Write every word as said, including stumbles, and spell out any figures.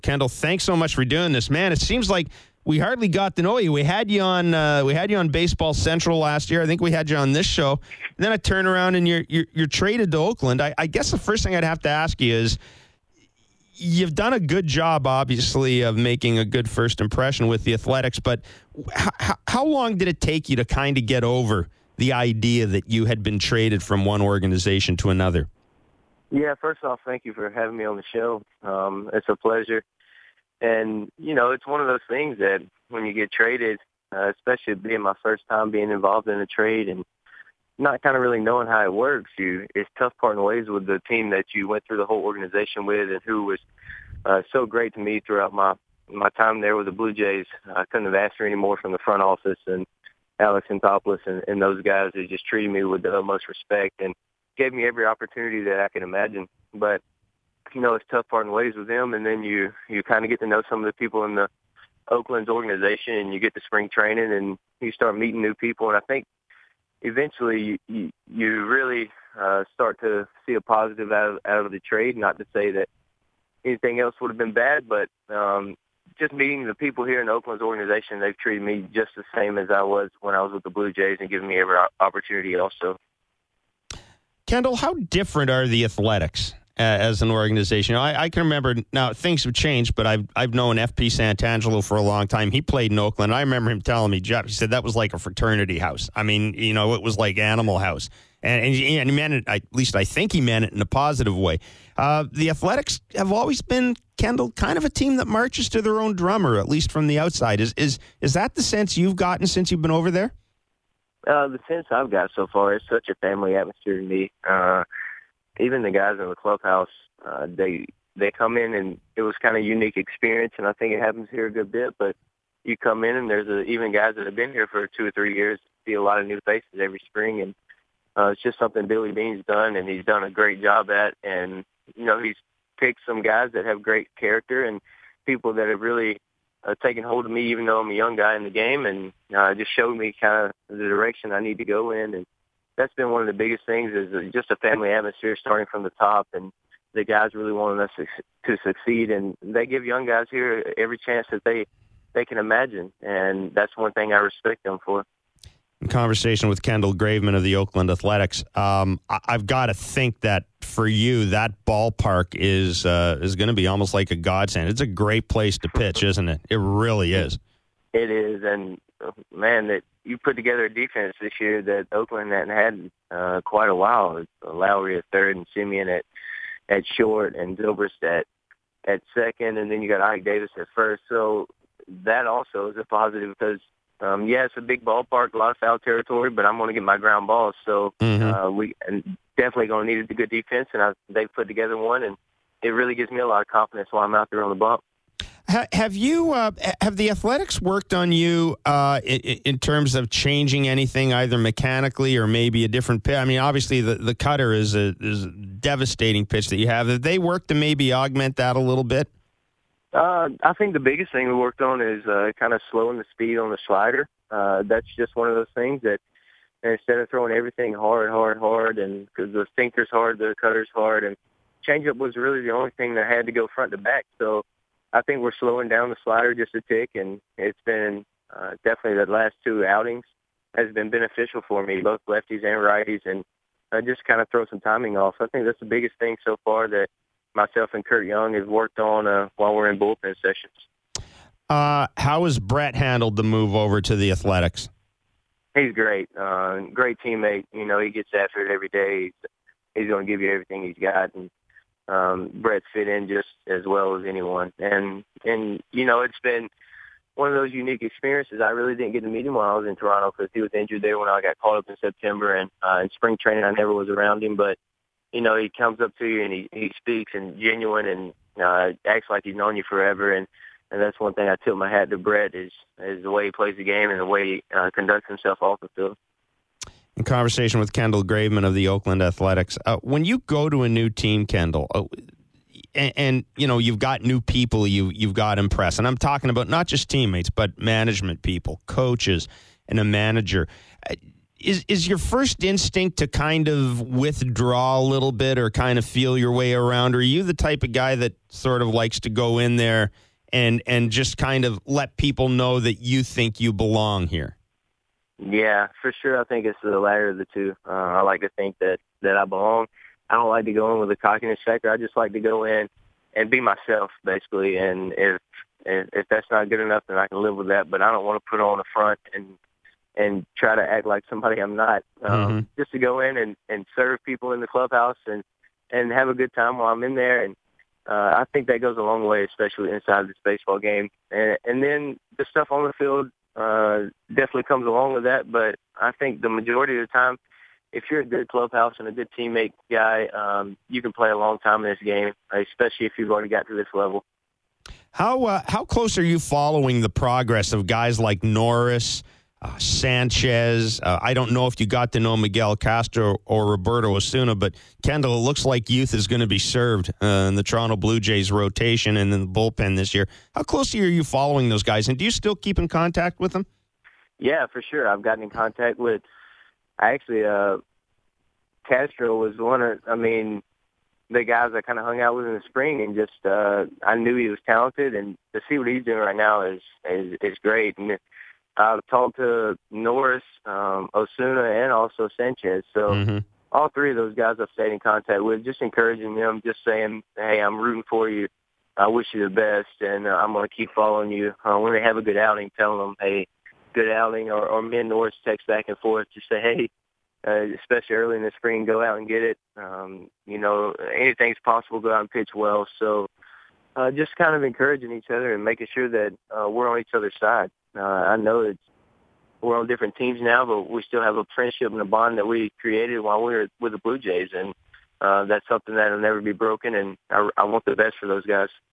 Kendall, thanks so much for doing this, man. It seems like we hardly got to know you. We had you on. Uh, we had you on Baseball Central last year. I think we had you on this show. And then I turn around and you're you're, you're traded to Oakland. I, I guess the first thing I'd have to ask you is, you've done a good job, obviously, of making a good first impression with the Athletics. But how, how long did it take you to kind of get over the idea that you had been traded from one organization to another? Yeah, first off, thank you for having me on the show. Um, it's a pleasure. And, you know, it's one of those things that when you get traded, uh, especially being my first time being involved in a trade and not kind of really knowing how it works, you it's tough parting ways with the team that you went through the whole organization with and who was uh, so great to me throughout my, my time there with the Blue Jays. I couldn't have asked for any more from the front office and Alex Anthopoulos and, and those guys who just treated me with the utmost respect and gave me every opportunity that I could imagine. But you know, it's tough parting ways with them, and then you, you kind of get to know some of the people in the Oakland's organization, and you get to spring training, and you start meeting new people. And I think eventually you, you, you really uh, start to see a positive out of, out of the trade. Not to say that anything else would have been bad, but um, just meeting the people here in Oakland's organization, they've treated me just the same as I was when I was with the Blue Jays and given me every opportunity also. Kendall, how different are the Athletics as an organization? You know, I, I can remember now things have changed, but I've I've known F P Santangelo for a long time. He played in Oakland. I remember him telling me, Jeff, he said that was like a fraternity house. I mean, you know, it was like Animal House, and and, and he meant it. At least I think he meant it in a positive way. Uh, the Athletics have always been, Kendall, kind of a team that marches to their own drummer, at least from the outside. Is is is that the sense you've gotten since you've been over there? Uh, the sense I've got so far is such a family atmosphere to me. Uh, even the guys in the clubhouse, uh, they they come in and it was kind of a unique experience, and I think it happens here a good bit. But you come in and there's a, even guys that have been here for two or three years see a lot of new faces every spring, and uh, it's just something Billy Beane's done, and he's done a great job at. And you know, he's picked some guys that have great character and people that have really uh, taken hold of me, even though I'm a young guy in the game, and uh, just showed me kind of the direction I need to go in. And that's been one of the biggest things is just a family atmosphere starting from the top, and the guys really wanting us to, to succeed. And they give young guys here every chance that they, they can imagine. And that's one thing I respect them for. In conversation with Kendall Graveman of the Oakland Athletics, um, I, I've got to think that for you, that ballpark is uh, is going to be almost like a godsend. It's a great place to pitch, isn't it? It really is. It is. And, man, that you put together a defense this year that Oakland hadn't had uh, quite a while. It's Lowry at third and Simeon at, at short and Zobrist at, at second, and then you got Ike Davis at first. So that also is a positive because, um, yeah, it's a big ballpark, a lot of foul territory, but I'm going to get my ground balls. So mm-hmm. uh, we and definitely going to need a good defense, and I, they've put together one, and it really gives me a lot of confidence while I'm out there on the bump. Have you uh, have the Athletics worked on you uh, in, in terms of changing anything, either mechanically or maybe a different pitch? I mean, obviously the, the cutter is a, is a devastating pitch that you have. Have they worked to maybe augment that a little bit? Uh, I think the biggest thing we worked on is uh, kind of slowing the speed on the slider. Uh, that's just one of those things that instead of throwing everything hard, hard, hard, and because the sinker's hard, the cutter's hard, and changeup was really the only thing that had to go front to back. So I think we're slowing down the slider just a tick, and it's been uh, definitely the last two outings has been beneficial for me, both lefties and righties, and uh, just kind of throw some timing off. I think that's the biggest thing so far that myself and Kurt Young have worked on uh, while we're in bullpen sessions. Uh, how has Brett handled the move over to the Athletics? He's great. Uh, great teammate. You know, he gets after it every day. He's, he's going to give you everything he's got, and Um, Brett's fit in just as well as anyone. And, and, you know, it's been one of those unique experiences. I really didn't get to meet him while I was in Toronto because he was injured there when I got called up in September. And uh, in spring training, I never was around him. But, you know, he comes up to you and he, he speaks and genuine and uh, acts like he's known you forever. And, and that's one thing I tilt my hat to Brett is, is the way he plays the game and the way he uh, conducts himself off the field. In conversation with Kendall Graveman of the Oakland Athletics, uh, when you go to a new team, Kendall, uh, and, and you know you've got new people, you you've got to impress, and I'm talking about not just teammates, but management people, coaches, and a manager. Uh, is is your first instinct to kind of withdraw a little bit or kind of feel your way around? Or are you the type of guy that sort of likes to go in there and and just kind of let people know that you think you belong here? Yeah, for sure. I think it's the latter of the two. Uh, I like to think that, that I belong. I don't like to go in with a cockiness factor. I just like to go in and be myself, basically. And if, if if that's not good enough, then I can live with that. But I don't want to put on the front and and try to act like somebody I'm not. Um, Mm-hmm. Just to go in and, and serve people in the clubhouse and, and have a good time while I'm in there. And uh, I think that goes a long way, especially inside this baseball game. And, and then the stuff on the field uh, definitely comes along with that. But I think the majority of the time, if you're a good clubhouse and a good teammate guy, um, you can play a long time in this game, especially if you've already got to this level. How uh, how close are you following the progress of guys like Norris, uh, Sanchez? Uh, I don't know if you got to know Miguel Castro or Roberto Osuna, but Kendall, it looks like youth is going to be served uh, in the Toronto Blue Jays rotation and in the bullpen this year. How closely are you following those guys, and do you still keep in contact with them? Yeah, for sure. I've gotten in contact with, I actually, uh, Castro was one of, I mean, the guys I kind of hung out with in the spring, and just uh, I knew he was talented, and to see what he's doing right now is is, is great. And I've talked to Norris, um, Osuna, and also Sanchez. So Mm-hmm. all three of those guys I've stayed in contact with, just encouraging them, just saying, hey, I'm rooting for you. I wish you the best, and uh, I'm going to keep following you. Uh, when they have a good outing, telling them, hey, good outing, or, or me and Norris text back and forth, just say, hey, Uh, especially early in the spring, go out and get it. Um, you know, anything's possible, go out and pitch well. So uh, just kind of encouraging each other and making sure that uh, we're on each other's side. Uh, I know that we're on different teams now, but we still have a friendship and a bond that we created while we were with the Blue Jays. And uh, that's something that will never be broken, and I, I want the best for those guys.